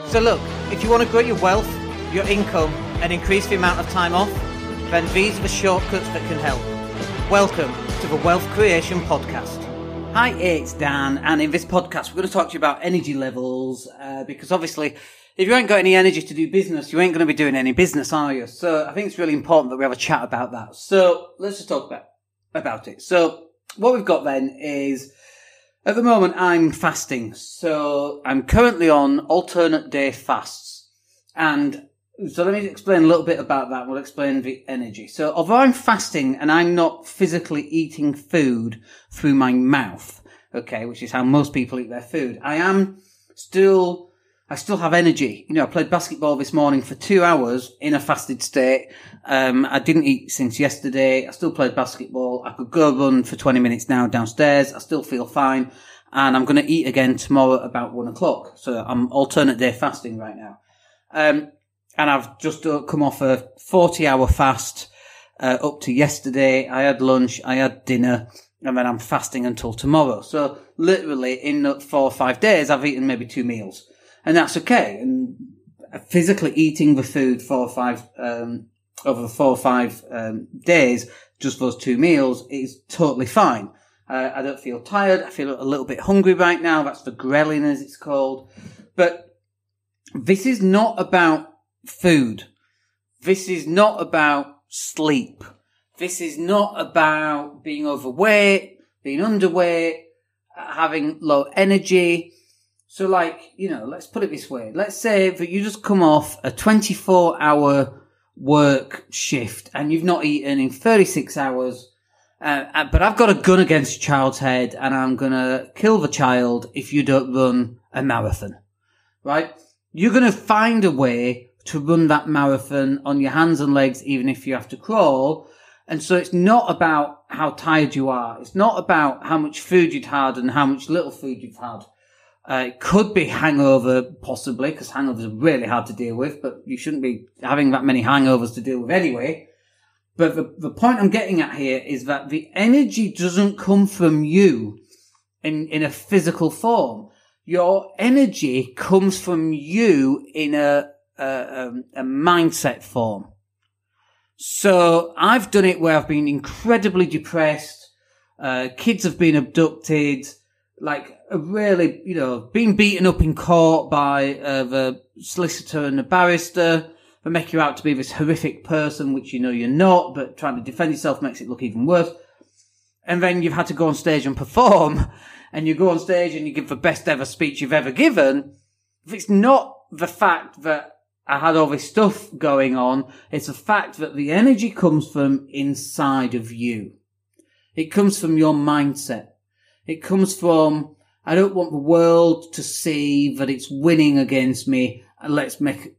So look, if you want to grow your wealth, your income, and increase the amount of time off, then these are the shortcuts that can help. Welcome to the Wealth Creation Podcast. Hi, it's Dan, and in this podcast we're going to talk to you about energy levels, because obviously if you ain't got any energy to do business, you ain't going to be doing any business, are you? So I think it's really important that we have a chat about that. So let's just talk about it. So what we've got then is, at the moment I'm fasting. So I'm currently on alternate day fasts. And so let me explain a little bit about that. We'll explain the energy. So although I'm fasting and I'm not physically eating food through my mouth, okay, which is how most people eat their food, I still have energy. You know, I played basketball this morning for 2 hours in a fasted state. I didn't eat since yesterday. I still played basketball. I could go run for 20 minutes now downstairs. I still feel fine. And I'm going to eat again tomorrow about 1 o'clock. So I'm alternate day fasting right now. And I've just come off a 40-hour fast, up to yesterday. I had lunch, I had dinner, and then I'm fasting until tomorrow. So literally in 4 or 5 days, I've eaten maybe 2 meals. And that's okay. And physically eating the food over 4 or 5 days, just those 2 meals, is totally fine. I don't feel tired. I feel a little bit hungry right now. That's the ghrelin, as it's called. But this is not about food. This is not about sleep. This is not about being overweight, being underweight, having low energy. So let's put it this way. Let's say that you just come off a 24-hour work shift and you've not eaten in 36 hours. But I've got a gun against your child's head and I'm going to kill the child if you don't run a marathon, right? You're going to find a way to run that marathon on your hands and legs, even if you have to crawl. And so it's not about how tired you are. It's not about how much food you've had and how much little food you've had. It could be hangover, possibly, because hangovers are really hard to deal with, but you shouldn't be having that many hangovers to deal with anyway. But the point I'm getting at here is that the energy doesn't come from you in a physical form. Your energy comes from you in a mindset form. So I've done it where I've been incredibly depressed. Kids have been abducted, really, being beaten up in court by the solicitor and the barrister. They make you out to be this horrific person, which you know you're not, but trying to defend yourself makes it look even worse. And then you've had to go on stage and perform, and you go on stage and you give the best ever speech you've ever given. If it's not the fact that I had all this stuff going on, it's the fact that the energy comes from inside of you. It comes from your mindset. It comes from, I don't want the world to see that it's winning against me, and let's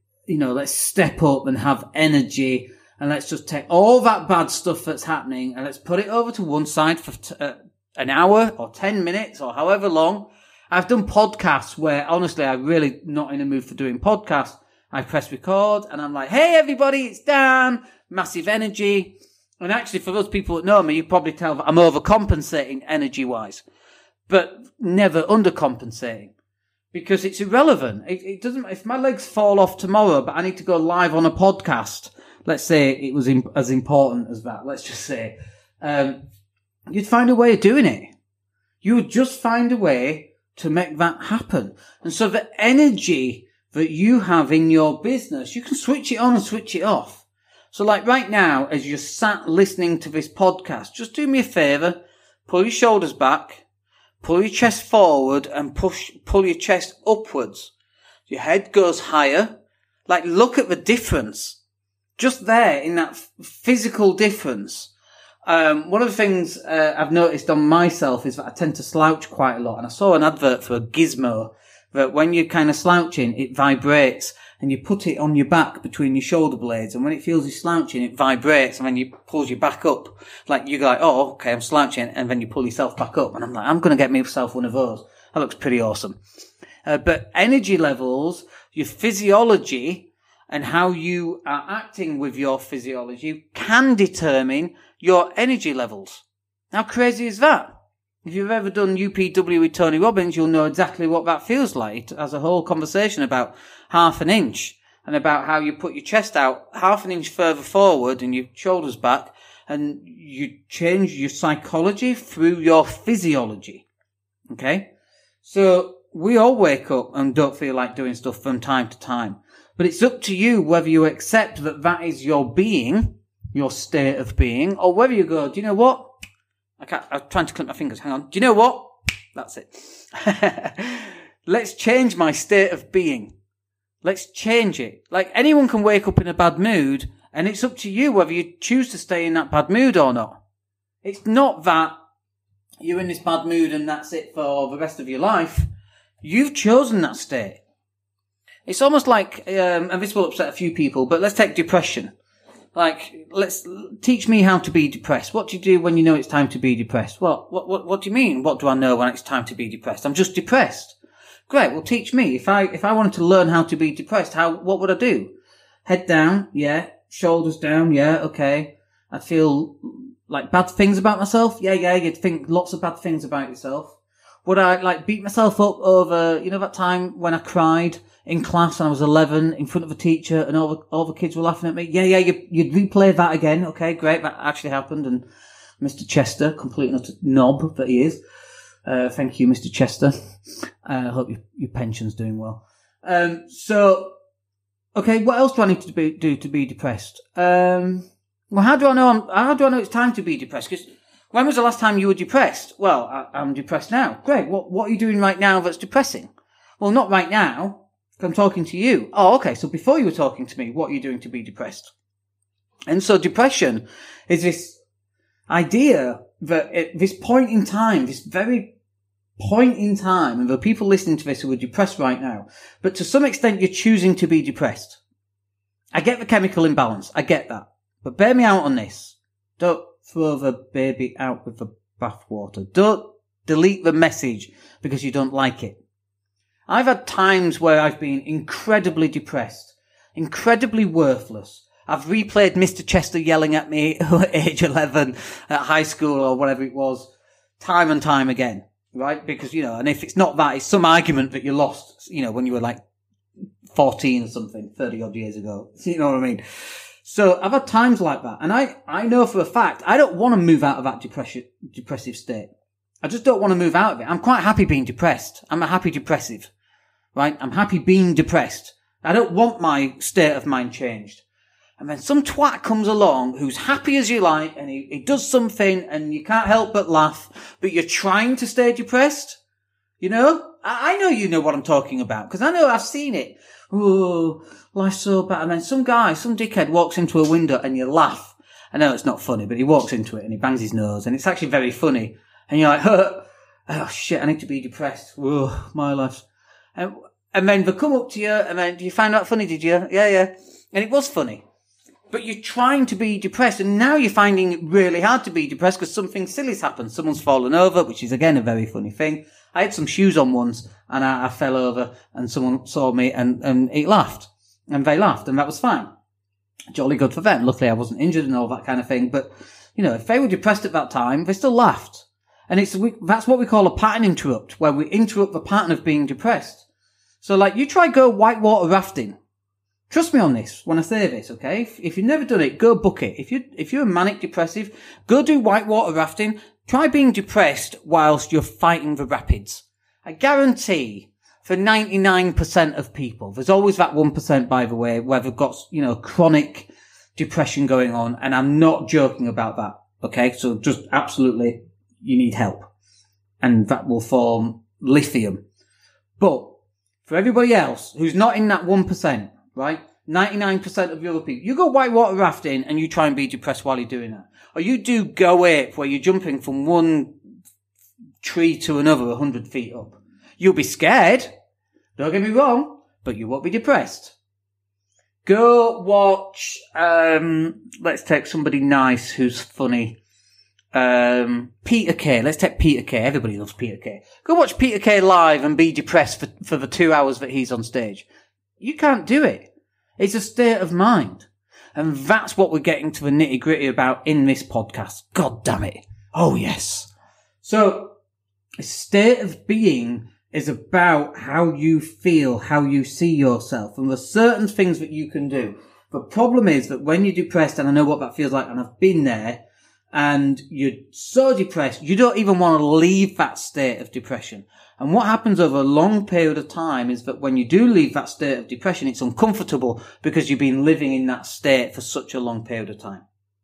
step up and have energy, and let's just take all that bad stuff that's happening and let's put it over to one side for an hour or 10 minutes or however long. I've done podcasts where, honestly, I'm really not in a mood for doing podcasts. I press record and I'm like, hey everybody, it's Dan, massive energy. And actually, for those people that know me, you probably tell that I'm overcompensating energy-wise, but never undercompensating. Because it's irrelevant. It doesn't, if my legs fall off tomorrow, but I need to go live on a podcast, let's say it was as important as that, let's just say, you'd find a way of doing it. You would just find a way to make that happen. And so the energy that you have in your business, you can switch it on and switch it off. So right now, as you're sat listening to this podcast, just do me a favour, pull your shoulders back, pull your chest forward and pull your chest upwards. Your head goes higher. Look at the difference. Just there in that physical difference. One of the things I've noticed on myself is that I tend to slouch quite a lot. And I saw an advert for a gizmo that when you're kind of slouching, it vibrates. And you put it on your back between your shoulder blades, and when it feels you slouching, it vibrates, and then you pulls you back up. You go oh, okay, I'm slouching, and then you pull yourself back up. And I'm like, I'm going to get myself one of those. That looks pretty awesome. But energy levels, your physiology, and how you are acting with your physiology can determine your energy levels. How crazy is that? If you've ever done UPW with Tony Robbins, you'll know exactly what that feels like. It has a whole conversation about half an inch and about how you put your chest out half an inch further forward and your shoulders back, and you change your psychology through your physiology. Okay? So we all wake up and don't feel like doing stuff from time to time. But it's up to you whether you accept that that is your being, your state of being, or whether you go, do you know what? I'm trying to clip my fingers. Hang on. Do you know what? That's it. Let's change my state of being. Let's change it. Like, anyone can wake up in a bad mood, and it's up to you whether you choose to stay in that bad mood or not. It's not that you're in this bad mood and that's it for the rest of your life. You've chosen that state. It's almost like, and this will upset a few people, but let's take depression. Like, teach me how to be depressed. What do you do when you know it's time to be depressed? What do you mean? What do I know when it's time to be depressed? I'm just depressed. Great. Well, teach me. If I wanted to learn how to be depressed, what would I do? Head down. Yeah. Shoulders down. Yeah. Okay. I'd feel like bad things about myself. Yeah. You'd think lots of bad things about yourself. Would I like beat myself up over, that time when I cried in class when I was 11 in front of a teacher and all the kids were laughing at me? Yeah, you'd replay that again. Okay, great. That actually happened. And Mr. Chester, complete and utter knob that he is. Thank you, Mr. Chester. I hope your pension's doing well. So, okay, what else do I need to do to be depressed? Well, how do I know it's time to be depressed? Because when was the last time you were depressed? Well, I'm depressed now. Great. What are you doing right now that's depressing? Well, not right now. I'm talking to you. Oh, okay. So before you were talking to me, what are you doing to be depressed? And so depression is this idea that at this point in time, this very point in time, and there are people listening to this who are depressed right now, but to some extent you're choosing to be depressed. I get the chemical imbalance. I get that. But bear me out on this. Don't throw the baby out with the bathwater. Don't delete the message because you don't like it. I've had times where I've been incredibly depressed, incredibly worthless. I've replayed Mr. Chester yelling at me at age 11 at high school or whatever it was, time and time again, right? Because, and if it's not that, it's some argument that you lost, when you were like 14 or something, 30 odd years ago. You know what I mean? So I've had times like that. And I know for a fact, I don't want to move out of that depressive state. I just don't want to move out of it. I'm quite happy being depressed. I'm a happy depressive. Right? I'm happy being depressed. I don't want my state of mind changed. And then some twat comes along who's happy as you like and he does something and you can't help but laugh, but you're trying to stay depressed. I know you know what I'm talking about because I know I've seen it. Oh, life's so bad. And then some dickhead walks into a window and you laugh. I know it's not funny, but he walks into it and he bangs his nose and it's actually very funny. And you're like, oh shit, I need to be depressed. Oh, my life. And then they come up to you, and then, do you find that funny, did you? Yeah. And it was funny. But you're trying to be depressed, and now you're finding it really hard to be depressed because something silly's happened. Someone's fallen over, which is, again, a very funny thing. I had some shoes on once, and I fell over, and someone saw me, and he laughed. And they laughed, and that was fine. Jolly good for them. Luckily, I wasn't injured and all that kind of thing. But, if they were depressed at that time, they still laughed. And that's what we call a pattern interrupt, where we interrupt the pattern of being depressed. So, you try go whitewater rafting. Trust me on this when I say this, okay? If you've never done it, go book it. If you're a manic depressive, go do whitewater rafting. Try being depressed whilst you're fighting the rapids. I guarantee for 99% of people, there's always that 1%, by the way, where they've got, chronic depression going on. And I'm not joking about that, okay? So just absolutely, you need help. And that will form lithium. But for everybody else who's not in that 1%, right? 99% of the other people, you go whitewater rafting and you try and be depressed while you're doing that. Or you do Go Ape where you're jumping from one tree to another 100 feet up. You'll be scared. Don't get me wrong, but you won't be depressed. Go watch, let's take somebody nice who's funny. Peter Kay. Let's take Peter Kay. Everybody loves Peter Kay. Go watch Peter Kay live and be depressed for the 2 hours that he's on stage. You can't do it. It's a state of mind. And that's what we're getting to the nitty gritty about in this podcast. God damn it. Oh yes. So A state of being is about how you feel, how you see yourself, and there's certain things that you can do. The problem is that when you're depressed, and I know what that feels like, and I've been there, and you're so depressed, you don't even want to leave that state of depression. And what happens over a long period of time is that when you do leave that state of depression, it's uncomfortable because you've been living in that state for such a long period of time.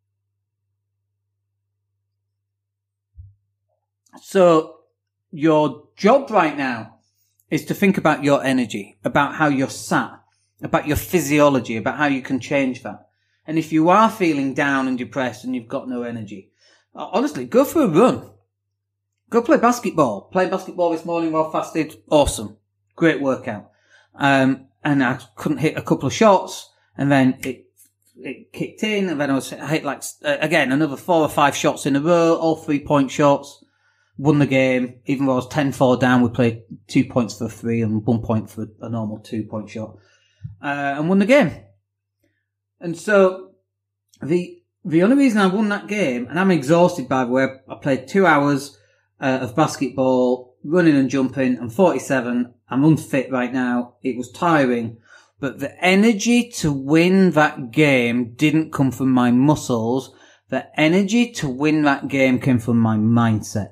So your job right now is to think about your energy, about how you're sat, about your physiology, about how you can change that. And if you are feeling down and depressed and you've got no energy, honestly, go for a run. Go play basketball. Playing basketball this morning while fasted. Awesome. Great workout. And I couldn't hit a couple of shots, and then it kicked in, and then I hit again, another 4 or 5 shots in a row, all 3-point shots. Won the game. Even though I was 10-4 down, we played 2 points for a 3 and 1 point for a normal 2-point shot. And won the game. And so, the only reason I won that game, and I'm exhausted by the way, I played 2 hours of basketball, running and jumping. I'm 47. I'm unfit right now. It was tiring. But the energy to win that game didn't come from my muscles. The energy to win that game came from my mindset.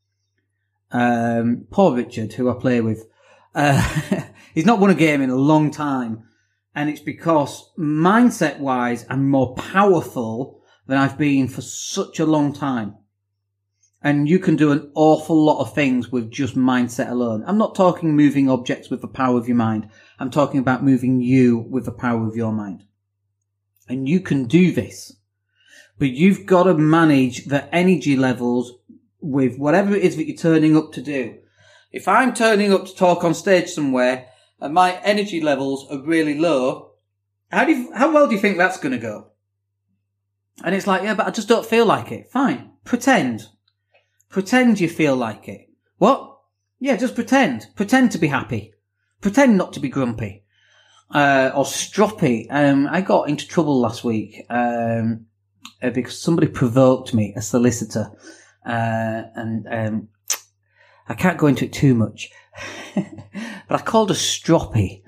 Poor Richard, who I play with, he's not won a game in a long time. And it's because mindset wise, I'm more powerful than I've been for such a long time. And you can do an awful lot of things with just mindset alone. I'm not talking moving objects with the power of your mind. I'm talking about moving you with the power of your mind. And you can do this, but you've got to manage the energy levels with whatever it is that you're turning up to do. If I'm turning up to talk on stage somewhere and my energy levels are really low, how well do you think that's going to go? And it's like, yeah, but I just don't feel like it. Fine. Pretend. Pretend you feel like it. What? Yeah, just pretend. Pretend to be happy. Pretend not to be grumpy. Or stroppy. I got into trouble last week, because somebody provoked me, a solicitor. And I can't go into it too much, but I called her stroppy.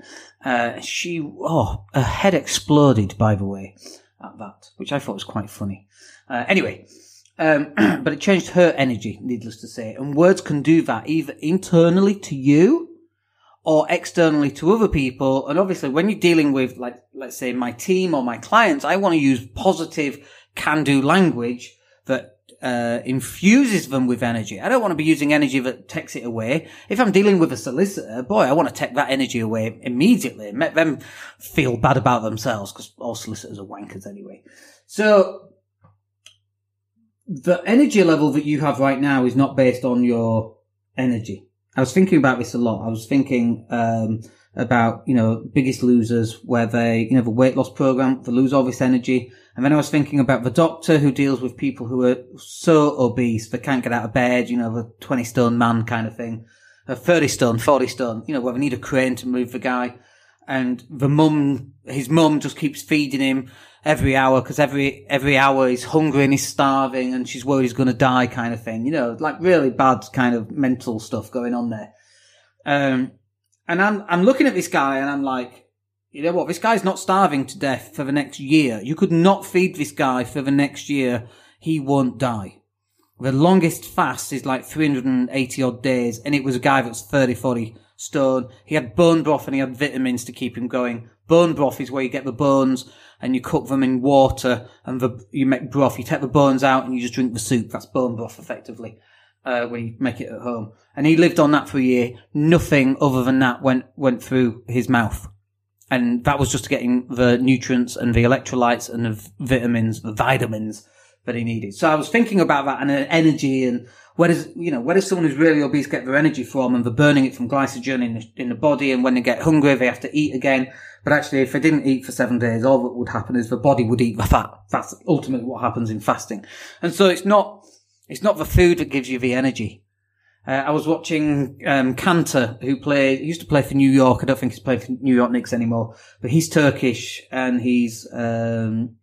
Her head exploded, by the way, at that, which I thought was quite funny. Anyway, but it changed her energy, needless to say. And words can do that either internally to you or externally to other people. And obviously when you're dealing with, like, let's say my team or my clients, I want to use positive can-do language that infuses them with energy. I don't want to be using energy that takes it away. If I'm dealing with a solicitor, boy, I want to take that energy away immediately and make them feel bad about themselves, because all solicitors are wankers anyway. So the energy level that you have right now is not based on your energy. I was thinking about this a lot. I was thinking about, Biggest Losers, where they, the weight loss program, they lose all this energy. And then I was thinking about the doctor who deals with people who are so obese they can't get out of bed, the 20 stone man kind of thing. 30 stone, 40 stone, where they need a crane to move the guy. And his mum just keeps feeding him every hour, because every hour he's hungry and he's starving and she's worried he's going to die kind of thing. Like really bad kind of mental stuff going on there. And I'm looking at this guy and I'm like, you know what? This guy's not starving to death for the next year. You could not feed this guy for the next year. He won't die. The longest fast is like 380 odd days. And it was a guy that's 30, 40 stone. He had bone broth and he had vitamins to keep him going. Bone broth is where you get the bones and you cook them in water and you make broth. You take the bones out and you just drink the soup. That's bone broth effectively. When you make it at home. And he lived on that for a year. Nothing other than that went through his mouth. And that was just getting the nutrients and the electrolytes and the vitamins that he needed. So I was thinking about that and energy, and where does someone who's really obese get their energy from? And they're burning it from glycogen in the body. And when they get hungry, they have to eat again. But actually, if they didn't eat for 7 days, all that would happen is the body would eat the fat. That's ultimately what happens in fasting. And so it's not the food that gives you the energy. I was watching Cantor, who used to play for New York. I don't think he's playing for New York Knicks anymore, but he's Turkish and he's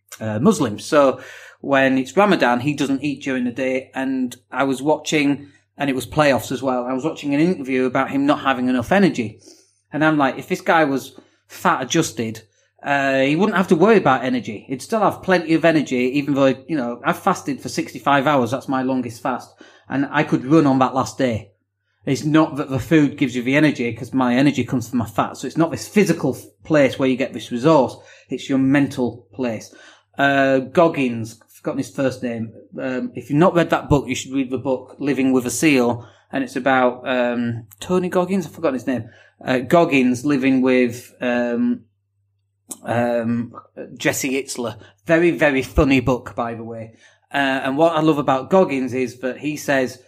Muslim. So when it's Ramadan, he doesn't eat during the day. And I was watching and it was playoffs as well. I was watching an interview about him not having enough energy. And I'm like, if this guy was fat adjusted, he wouldn't have to worry about energy. He'd still have plenty of energy, even though, I've fasted for 65 hours. That's my longest fast. And I could run on that last day. It's not that the food gives you the energy, because my energy comes from my fat. So it's not this physical place where you get this resource. It's your mental place. Goggins, I've forgotten his first name. If you've not read that book, you should read the book Living with a Seal. And it's about Tony Goggins, I've forgotten his name. Goggins living with Jesse Itzler. Very, very funny book, by the way. And what I love about Goggins is that he says,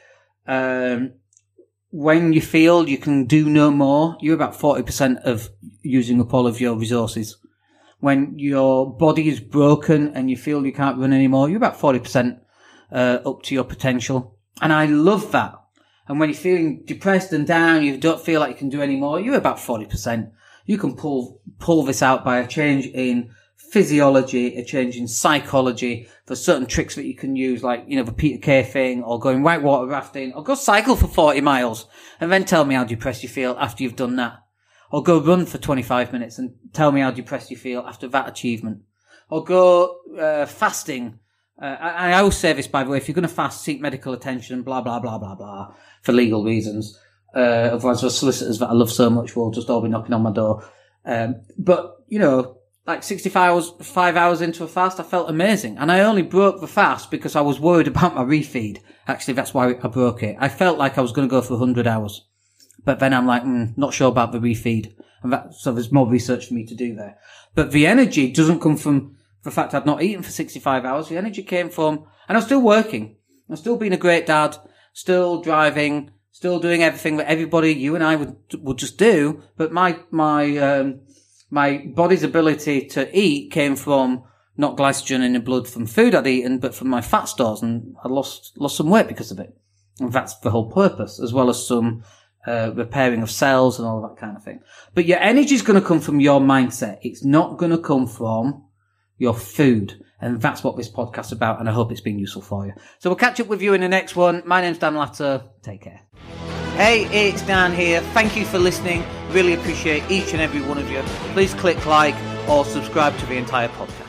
when you feel you can do no more, you're about 40% of using up all of your resources. When your body is broken and you feel you can't run anymore, you're about 40% up to your potential. And I love that. And when you're feeling depressed and down, you don't feel like you can do any more, you're about 40%. You can pull this out by a change in physiology, a change in psychology. There's certain tricks that you can use, like, the Peter Kay thing, or going whitewater rafting, or go cycle for 40 miles, and then tell me how depressed you feel after you've done that. Or go run for 25 minutes and tell me how depressed you feel after that achievement. Or go fasting. I always say this, by the way, if you're going to fast, seek medical attention, blah, blah, blah, blah, blah, for legal reasons. Otherwise, the solicitors that I love so much will just all be knocking on my door. But, like 5 hours into a fast, I felt amazing. And I only broke the fast because I was worried about my refeed. Actually, that's why I broke it. I felt like I was going to go for 100 hours. But then I'm like, not sure about the refeed. So there's more research for me to do there. But the energy doesn't come from the fact I'd not eaten for 65 hours. The energy came from, and I'm still working. I'm still being a great dad, still driving, still doing everything that everybody, you and I would just do. But my body's ability to eat came from not glycogen in the blood from food I'd eaten, but from my fat stores, and I lost some weight because of it. And that's the whole purpose, as well as some repairing of cells and all that kind of thing. But your energy is going to come from your mindset. It's not going to come from your food. And that's what this podcast's about, and I hope it's been useful for you. So we'll catch up with you in the next one. My name's Dan Latter. Take care. Hey, it's Dan here. Thank you for listening. Really appreciate each and every one of you. Please click like or subscribe to the entire podcast.